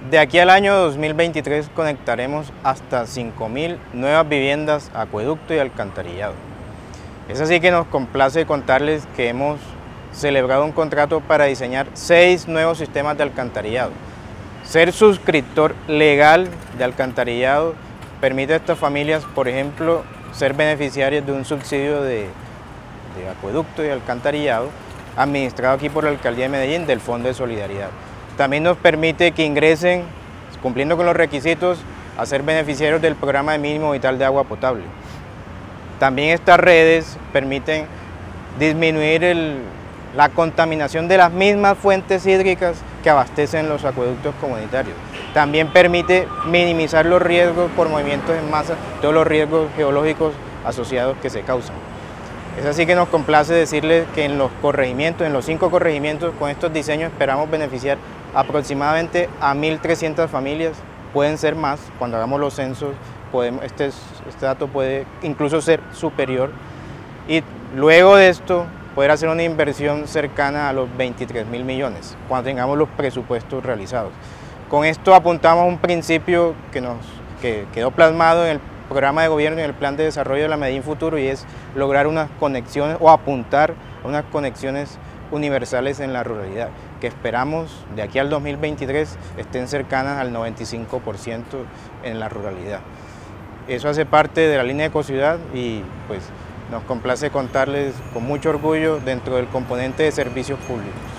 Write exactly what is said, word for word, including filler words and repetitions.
De aquí al año dos mil veintitrés conectaremos hasta cinco mil nuevas viviendas, acueducto y alcantarillado. Es así que nos complace contarles que hemos celebrado un contrato para diseñar seis nuevos sistemas de alcantarillado. Ser suscriptor legal de alcantarillado permite a estas familias, por ejemplo, ser beneficiarias de un subsidio de, de acueducto y alcantarillado administrado aquí por la Alcaldía de Medellín del Fondo de Solidaridad. También nos permite que ingresen, cumpliendo con los requisitos, a ser beneficiarios del programa de mínimo vital de agua potable. También estas redes permiten disminuir el, la contaminación de las mismas fuentes hídricas que abastecen los acueductos comunitarios. También permite minimizar los riesgos por movimientos en masa, todos los riesgos geológicos asociados que se causan. Es así que nos complace decirles que en los corregimientos, en los cinco corregimientos, con estos diseños esperamos beneficiar aproximadamente a mil trescientas familias, pueden ser más, cuando hagamos los censos, podemos, este, este dato puede incluso ser superior, y luego de esto poder hacer una inversión cercana a los veintitrés mil millones, cuando tengamos los presupuestos realizados. Con esto apuntamos a un principio que, nos, que quedó plasmado en el programa de gobierno y en el plan de desarrollo de la Medellín Futuro, y es lograr unas conexiones o apuntar a unas conexiones universales en la ruralidad, que esperamos de aquí al dos mil veintitrés estén cercanas al noventa y cinco por ciento en la ruralidad. Eso hace parte de la línea de Ecociudad y pues nos complace contarles con mucho orgullo dentro del componente de servicios públicos.